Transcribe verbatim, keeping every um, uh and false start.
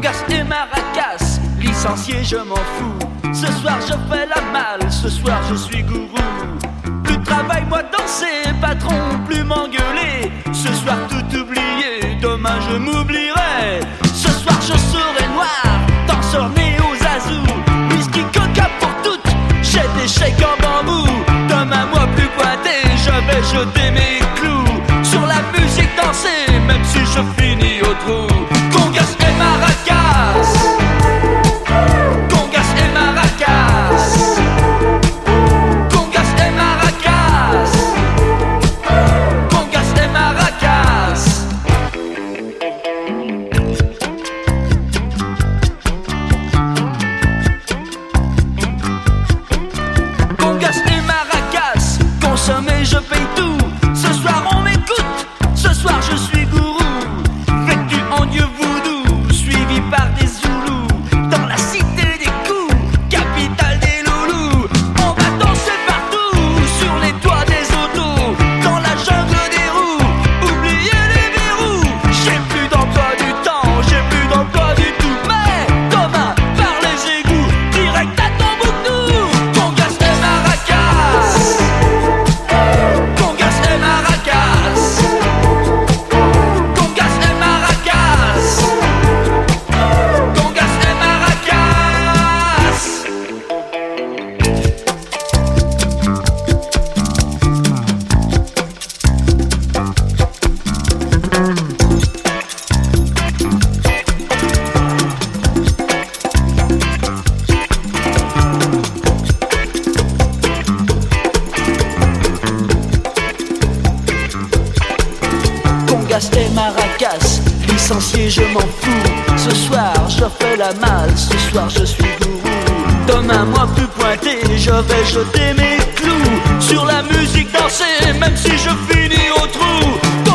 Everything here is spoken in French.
Congas et maracas, licencié je m'en fous. Ce soir je fais la malle, ce soir je suis gourou. Plus de travail, moi danser, patron, plus m'engueuler. Ce soir tout oublié, demain je m'oublierai. Ce soir je serai noir, danseur né aux azous. Whisky, coca pour toutes, j'ai des chèques en bambou. Demain moi plus pointé, je vais jeter mes clous. Sur la musique danser, même si je finis au trou. Congas et maracas, Congas et maracas, Congas et maracas, Congas et maracas. Congas et maracas, consommer je paye tout. Ce soir on m'écoute, ce soir je suis gourou. Vêtu en dieu voodoo, suivi par des zoulous. Dans la cité des coups, capitale des loulous. On va danser partout, sur les toits des autos. Dans la jungle des roues, oubliez les verrous. J'ai plus d'emploi du temps, j'ai plus d'emploi du tout. Mais demain, par les égouts, direct à Tombouctou. Congas et maracas, Congas et maracas, Congas et maracas, Congas et maracas. Congas et maracas, licencié je m'en fous. Ce soir je fais la malle, ce soir je suis gourou. Demain moi plus pointé, je vais jeter mes clous. Sur la musique danser, même si je finis au trou.